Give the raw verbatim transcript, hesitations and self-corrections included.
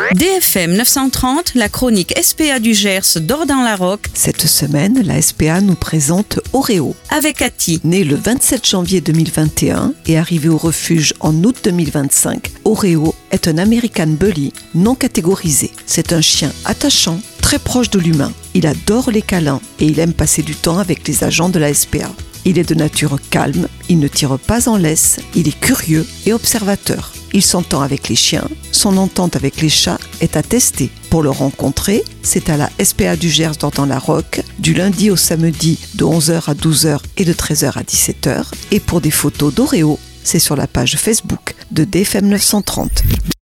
D F M neuf cent trente, la chronique S P A du Gers d'Ordan-la-Roque. Cette semaine, la S P A nous présente Oreo. Avec Cathy. Né le vingt-sept janvier deux mille vingt et un et arrivé au refuge en août deux mille vingt-cinq, Oreo est un American Bully non catégorisé. C'est un chien attachant, très proche de l'humain. Il adore les câlins et il aime passer du temps avec les agents de la S P A. Il est de nature calme, il ne tire pas en laisse, il est curieux et observateur. Il s'entend avec les chiens, son entente avec les chats est à tester. Pour le rencontrer, c'est à la S P A du Gers d'Ordan-la-Roque, du lundi au samedi de onze heures à douze heures et de treize heures à dix-sept heures. Et pour des photos d'Oreo, c'est sur la page Facebook de D F M neuf cent trente.